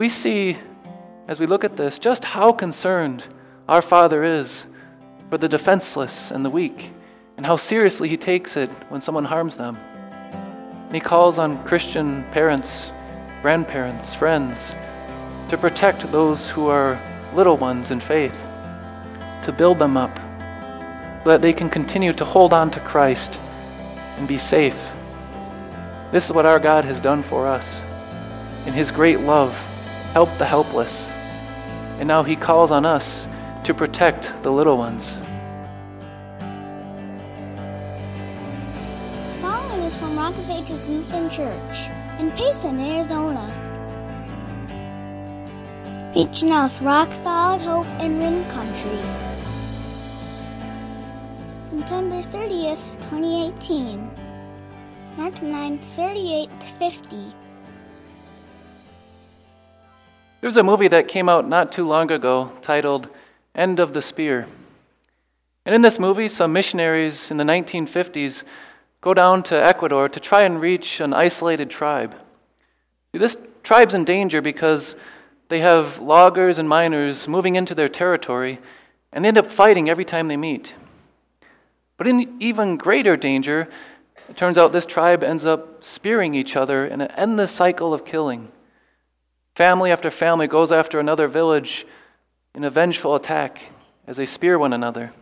We see, as we look at this, just how concerned our Father is for the defenseless and the weak, and how seriously He takes it when someone harms them. And He calls on Christian parents, grandparents, friends, to protect those who are little ones in faith, to build them up, so that they can continue to hold on to Christ and be safe. This is what our God has done for us. In His great love, help the helpless. And now He calls on us to protect the little ones. The following is from Rock of Ages Lutheran Church in Payson, Arizona. Reaching out with rock solid hope and wind country. September 30th, 2018. Mark 9:38-50. There's a movie that came out not too long ago titled End of the Spear. And in this movie, some missionaries in the 1950s go down to Ecuador to try and reach an isolated tribe. This tribe's in danger because they have loggers and miners moving into their territory, and they end up fighting every time they meet. But in even greater danger, it turns out this tribe ends up spearing each other in an endless cycle of killing. Family after family goes after another village in a vengeful attack as they spear one another.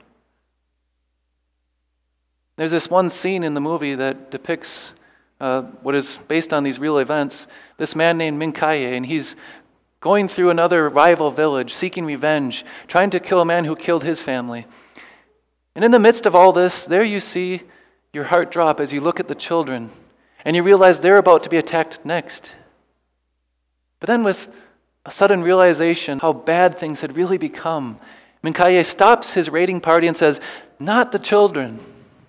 There's this one scene in the movie that depicts what is based on these real events. This man named Mincaye, and he's going through another rival village, seeking revenge, trying to kill a man who killed his family. And in the midst of all this, there you see your heart drop as you look at the children, and you realize they're about to be attacked next. But then with a sudden realization how bad things had really become, Mincaye stops his raiding party and says, "Not the children."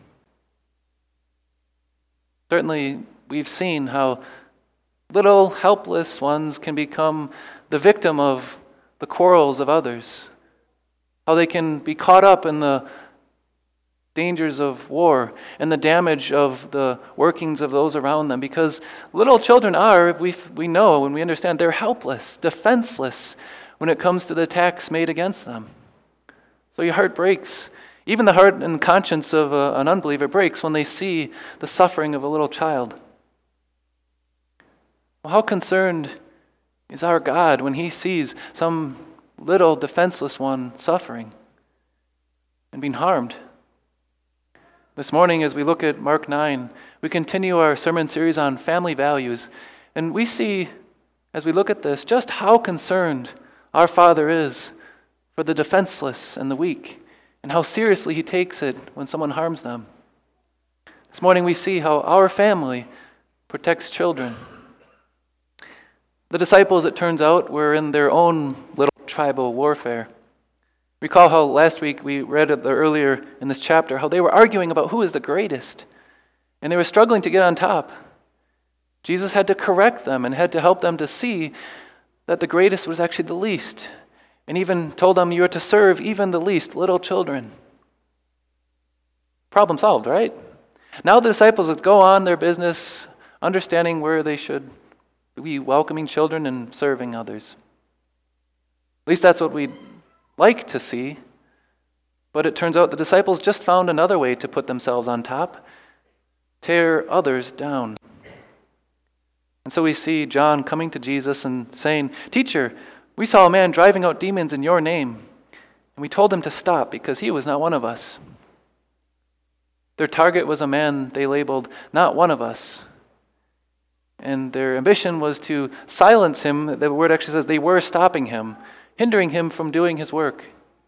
Certainly, we've seen how little helpless ones can become the victim of the quarrels of others, how they can be caught up in the dangers of war and the damage of the workings of those around them, because little children are, we know and we understand, they're helpless, defenseless when it comes to the attacks made against them. So your heart breaks. Even the heart and conscience of an unbeliever breaks when they see the suffering of a little child. Well, how concerned is our God when He sees some little defenseless one suffering and being harmed? This morning, as we look at Mark 9, we continue our sermon series on family values, and we see, as we look at this, just how concerned our Father is for the defenseless and the weak, and how seriously He takes it when someone harms them. This morning, we see how our family protects children. The disciples, it turns out, were in their own little tribal warfare. Recall how last week we read earlier in this chapter how they were arguing about who is the greatest, and they were struggling to get on top. Jesus had to correct them and had to help them to see that the greatest was actually the least, and even told them you are to serve even the least, little children. Problem solved, right? Now the disciples would go on their business, understanding where they should be welcoming children and serving others. At least that's what we'd like to see, but it turns out the disciples just found another way to put themselves on top, tear others down. And so we see John coming to Jesus and saying, "Teacher, we saw a man driving out demons in your name, and we told him to stop because he was not one of us." Their target was a man they labeled not one of us. And their ambition was to silence him. The word actually says they were stopping him, hindering him from doing his work.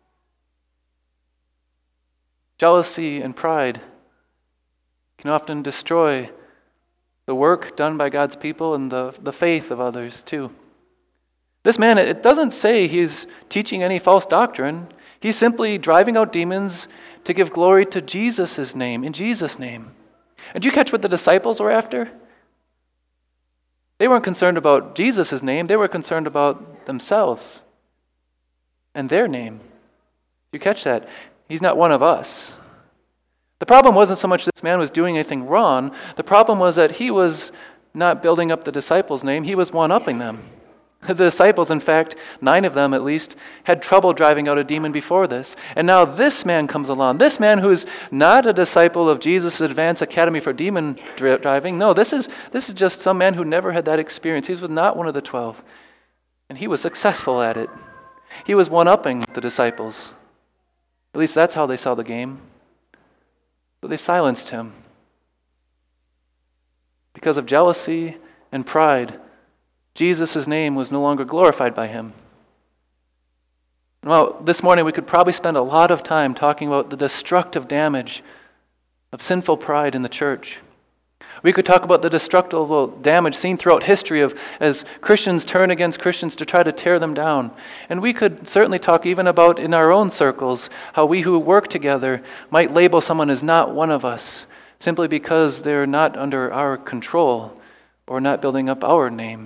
Jealousy and pride can often destroy the work done by God's people and the faith of others too. This man, it doesn't say he's teaching any false doctrine. He's simply driving out demons to give glory to Jesus' name, in Jesus' name. And do you catch what the disciples were after? They weren't concerned about Jesus' name. They were concerned about themselves and their name. You catch that? He's not one of us. The problem wasn't so much this man was doing anything wrong. The problem was that he was not building up the disciples' name. He was one-upping them. The disciples, in fact, 9 of them at least, had trouble driving out a demon before this. And now this man comes along. This man who is not a disciple of Jesus' Advanced Academy for Demon Driving. No, this is just some man who never had that experience. He was not one of the 12. And he was successful at it. He was one-upping the disciples. At least that's how they saw the game. So they silenced him. Because of jealousy and pride, Jesus' name was no longer glorified by him. Well, this morning we could probably spend a lot of time talking about the destructive damage of sinful pride in the church. We could talk about the destructive damage seen throughout history as Christians turn against Christians to try to tear them down. And we could certainly talk even about in our own circles how we who work together might label someone as not one of us simply because they're not under our control or not building up our name.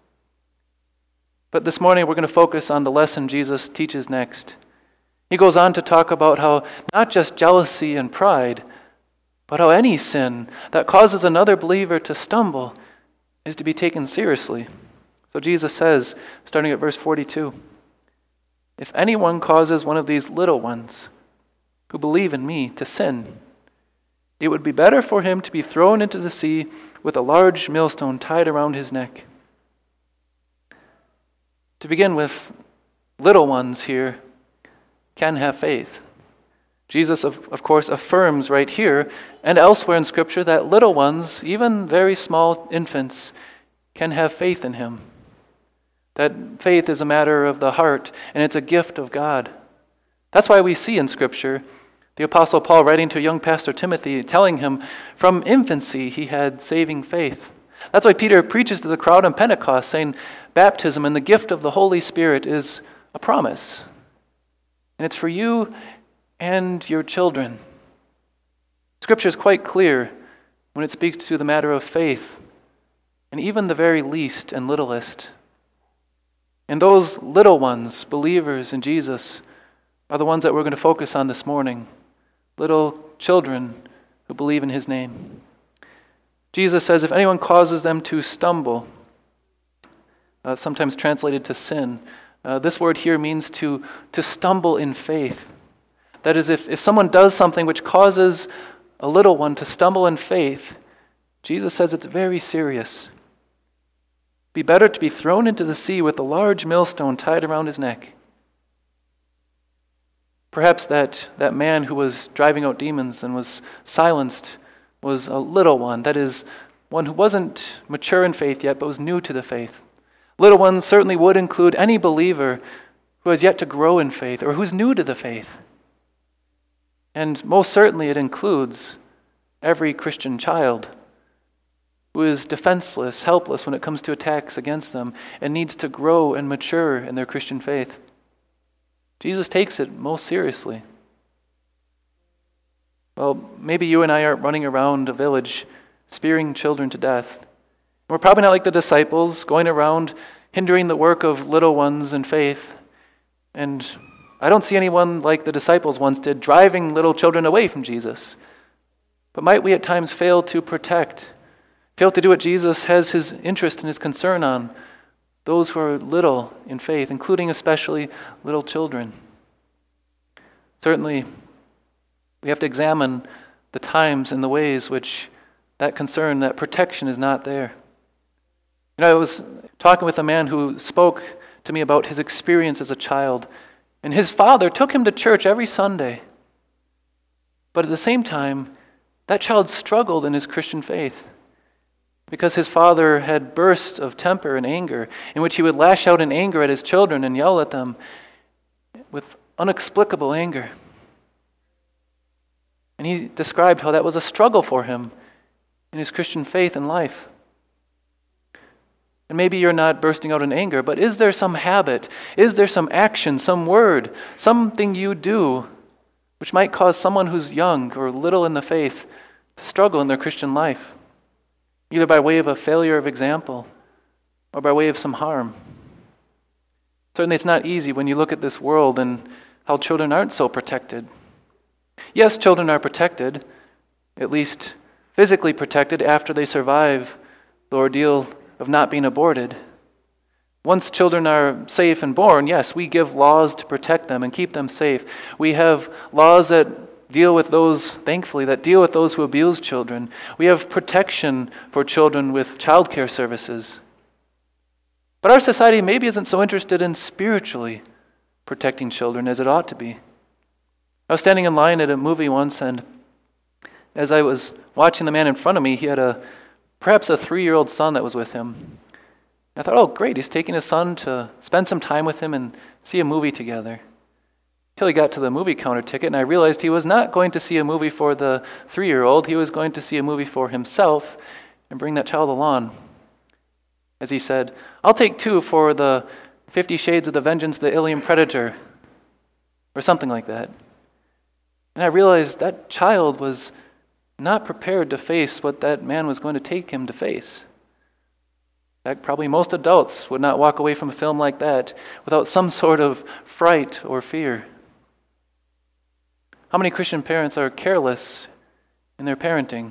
But this morning we're going to focus on the lesson Jesus teaches next. He goes on to talk about how not just jealousy and pride, but how any sin that causes another believer to stumble is to be taken seriously. So Jesus says, starting at verse 42, "If anyone causes one of these little ones who believe in me to sin, it would be better for him to be thrown into the sea with a large millstone tied around his neck." To begin with, little ones here can have faith. Jesus, of course, affirms right here and elsewhere in Scripture that little ones, even very small infants, can have faith in him. That faith is a matter of the heart, and it's a gift of God. That's why we see in Scripture the Apostle Paul writing to young pastor Timothy, telling him from infancy he had saving faith. That's why Peter preaches to the crowd on Pentecost, saying baptism and the gift of the Holy Spirit is a promise. And it's for you and your children. Scripture is quite clear when it speaks to the matter of faith, and even the very least and littlest. And those little ones, believers in Jesus, are the ones that we're going to focus on this morning. Little children who believe in his name. Jesus says, if anyone causes them to stumble, sometimes translated to sin, this word here means to stumble in faith. That is, if someone does something which causes a little one to stumble in faith, Jesus says it's very serious. Be better to be thrown into the sea with a large millstone tied around his neck. Perhaps that man who was driving out demons and was silenced was a little one, that is, one who wasn't mature in faith yet, but was new to the faith. Little ones certainly would include any believer who has yet to grow in faith or who's new to the faith. And most certainly it includes every Christian child who is defenseless, helpless when it comes to attacks against them and needs to grow and mature in their Christian faith. Jesus takes it most seriously. Well, maybe you and I aren't running around a village spearing children to death. We're probably not like the disciples going around hindering the work of little ones in faith. And I don't see anyone like the disciples once did, driving little children away from Jesus. But might we at times fail to protect, fail to do what Jesus has his interest and his concern on, those who are little in faith, including especially little children? Certainly, we have to examine the times and the ways which that concern, that protection is not there. You know, I was talking with a man who spoke to me about his experience as a child, and his father took him to church every Sunday. But at the same time, that child struggled in his Christian faith because his father had bursts of temper and anger in which he would lash out in anger at his children and yell at them with inexplicable anger. And he described how that was a struggle for him in his Christian faith and life. And maybe you're not bursting out in anger, but is there some habit, is there some action, some word, something you do which might cause someone who's young or little in the faith to struggle in their Christian life, either by way of a failure of example or by way of some harm? Certainly it's not easy when you look at this world and how children aren't so protected. Yes, children are protected, at least physically protected after they survive the ordeal of not being aborted. Once children are safe and born, yes, we give laws to protect them and keep them safe. We have laws that deal with those, thankfully, that deal with those who abuse children. We have protection for children with child care services. But our society maybe isn't so interested in spiritually protecting children as it ought to be. I was standing in line at a movie once, and as I was watching the man in front of me, he had perhaps a 3-year-old son that was with him. I thought, oh, great, he's taking his son to spend some time with him and see a movie together. Until he got to the movie counter ticket, and I realized he was not going to see a movie for the 3-year-old. He was going to see a movie for himself and bring that child along. As he said, I'll take 2 for the 50 Shades of the Vengeance of the Alien Predator, or something like that. And I realized that child was not prepared to face what that man was going to take him to face. In fact, probably most adults would not walk away from a film like that without some sort of fright or fear. How many Christian parents are careless in their parenting?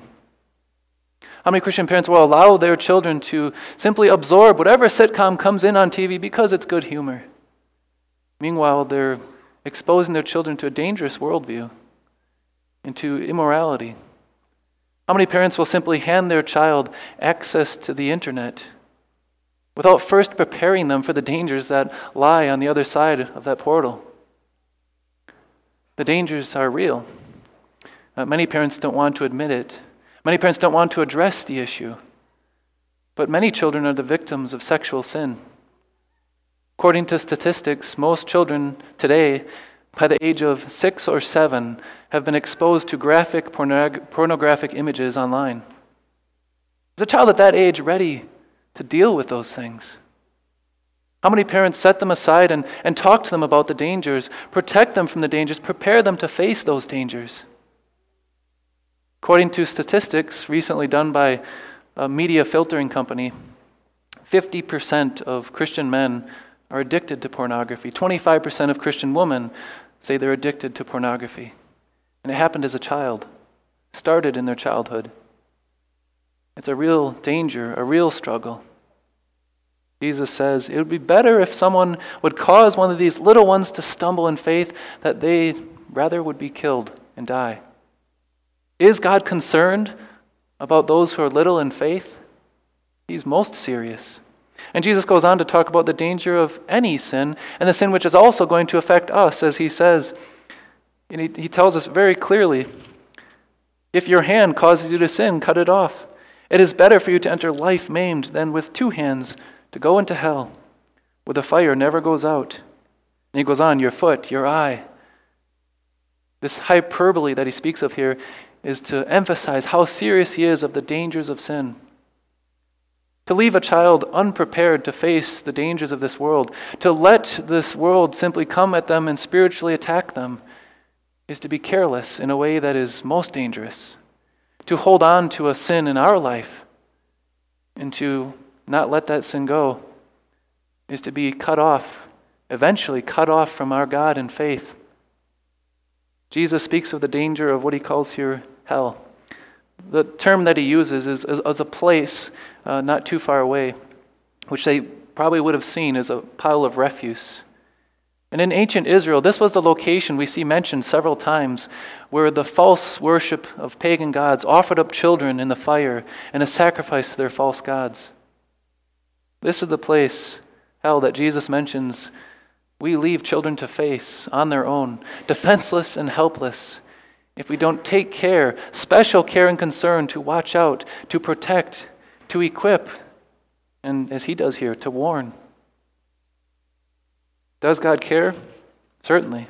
How many Christian parents will allow their children to simply absorb whatever sitcom comes in on TV because it's good humor? Meanwhile, they're exposing their children to a dangerous worldview and to immorality. How many parents will simply hand their child access to the internet without first preparing them for the dangers that lie on the other side of that portal? The dangers are real. Many parents don't want to admit it. Many parents don't want to address the issue. But many children are the victims of sexual sin. According to statistics, most children today, by the age of 6 or 7, have been exposed to graphic pornographic images online. Is a child at that age ready to deal with those things? How many parents set them aside and talk to them about the dangers, protect them from the dangers, prepare them to face those dangers? According to statistics recently done by a media filtering company, 50% of Christian men are addicted to pornography. 25% of Christian women say they're addicted to pornography. And it happened as a child, started in their childhood. It's a real danger, a real struggle. Jesus says it would be better if someone would cause one of these little ones to stumble in faith, that they rather would be killed and die. Is God concerned about those who are little in faith? He's most serious. And Jesus goes on to talk about the danger of any sin, and the sin which is also going to affect us, as he says. And he tells us very clearly, if your hand causes you to sin, cut it off. It is better for you to enter life maimed than with 2 hands to go into hell, where the fire never goes out. And he goes on, your foot, your eye. This hyperbole that he speaks of here is to emphasize how serious he is of the dangers of sin. To leave a child unprepared to face the dangers of this world, to let this world simply come at them and spiritually attack them, is to be careless in a way that is most dangerous. To hold on to a sin in our life and to not let that sin go is to be cut off, eventually cut off from our God in faith. Jesus speaks of the danger of what he calls here hell. The term that he uses is as a place not too far away, which they probably would have seen as a pile of refuse. And in ancient Israel, this was the location we see mentioned several times where the false worship of pagan gods offered up children in the fire and a sacrifice to their false gods. This is the place, hell, that Jesus mentions we leave children to face on their own, defenseless and helpless, if we don't take care, special care and concern to watch out, to protect, to equip, and as he does here, to warn. Does God care? Certainly.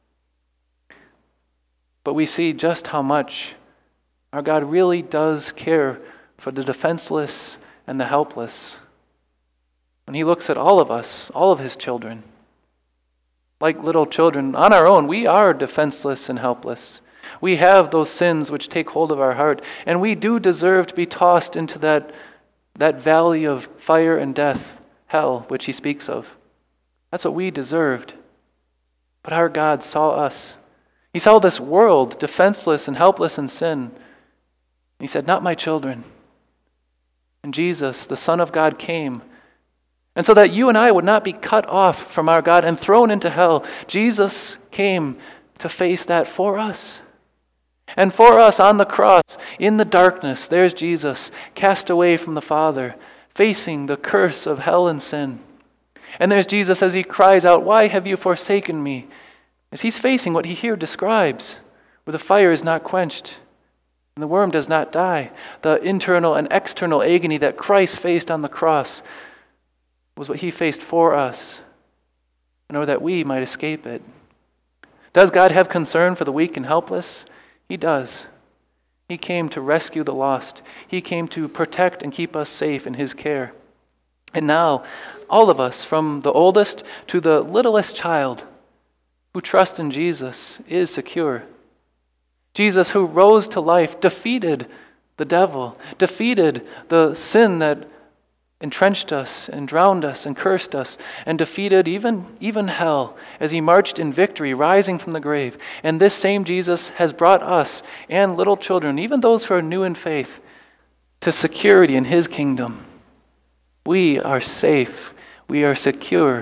But we see just how much our God really does care for the defenseless and the helpless. When he looks at all of us, all of his children, like little children, on our own, we are defenseless and helpless. We have those sins which take hold of our heart, and we do deserve to be tossed into that valley of fire and death, hell, which he speaks of. That's what we deserved. But our God saw us. He saw this world defenseless and helpless in sin. He said, not my children. And Jesus, the Son of God, came And so that you and I would not be cut off from our God and thrown into hell, Jesus came to face that for us. And for us on the cross, in the darkness, there's Jesus, cast away from the Father, facing the curse of hell and sin. And there's Jesus as he cries out, "Why have you forsaken me?" As he's facing what he here describes, where the fire is not quenched and the worm does not die. The internal and external agony that Christ faced on the cross was what he faced for us, in order that we might escape it. Does God have concern for the weak and helpless? He does. He came to rescue the lost. He came to protect and keep us safe in his care. And now, all of us, from the oldest to the littlest child who trust in Jesus, is secure. Jesus, who rose to life, defeated the devil, defeated the sin that entrenched us and drowned us and cursed us, and defeated even hell as he marched in victory, rising from the grave. And this same Jesus has brought us and little children, even those who are new in faith, to security in his kingdom. We are safe. We are secure.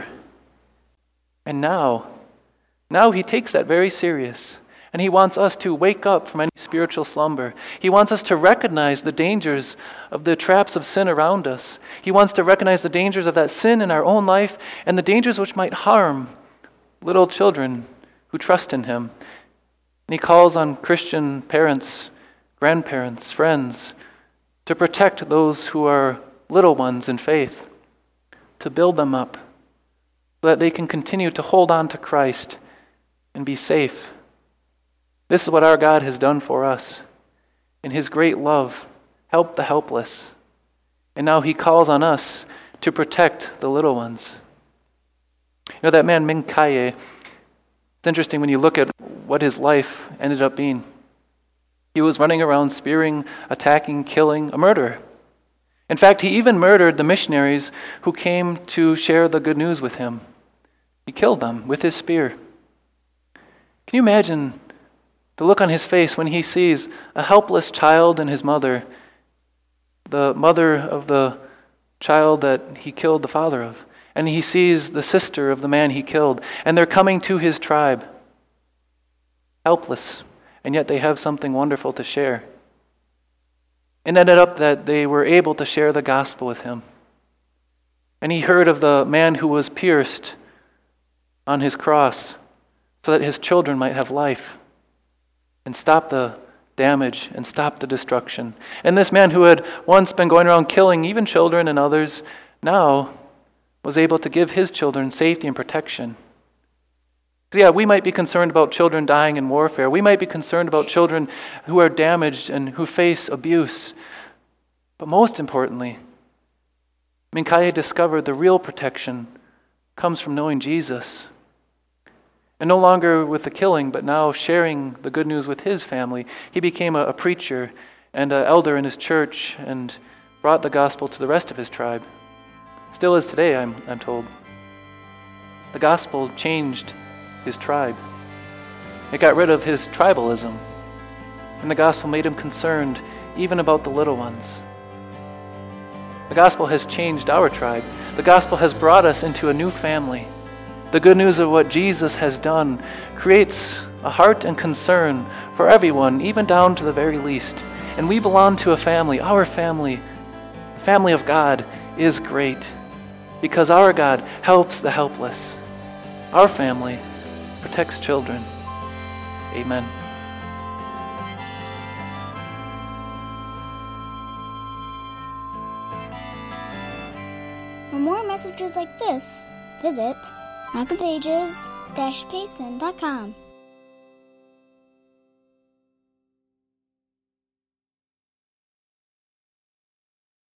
And now he takes that very serious. And he wants us to wake up from any spiritual slumber. He wants us to recognize the dangers of the traps of sin around us. He wants to recognize the dangers of that sin in our own life and the dangers which might harm little children who trust in him. And he calls on Christian parents, grandparents, friends to protect those who are little ones in faith, to build them up so that they can continue to hold on to Christ and be safe. This is what our God has done for us. In his great love, help the helpless. And now he calls on us to protect the little ones. You know, that man Ming Kaye, it's interesting when you look at what his life ended up being. He was running around spearing, attacking, killing, a murderer. In fact, he even murdered the missionaries who came to share the good news with him. He killed them with his spear. Can you imagine the look on his face when he sees a helpless child and his mother, the mother of the child that he killed the father of, and he sees the sister of the man he killed, and they're coming to his tribe, helpless, and yet they have something wonderful to share. It ended up that they were able to share the gospel with him. And he heard of the man who was pierced on his cross so that his children might have life and stop the damage and stop the destruction. And this man who had once been going around killing even children and others, now was able to give his children safety and protection. Yeah, we might be concerned about children dying in warfare. We might be concerned about children who are damaged and who face abuse. But most importantly, Ming Kaye discovered the real protection comes from knowing Jesus. And no longer with the killing, but now sharing the good news with his family. He became a preacher and an elder in his church and brought the gospel to the rest of his tribe. Still is today, I'm told. The gospel changed his tribe. It got rid of his tribalism. And the gospel made him concerned even about the little ones. The gospel has changed our tribe. The gospel has brought us into a new family. The good news of what Jesus has done creates a heart and concern for everyone, even down to the very least. And we belong to a family. Our family, the family of God, is great because our God helps the helpless. Our family protects children. Amen. For more messages like this, visit rockofAges-payson.com.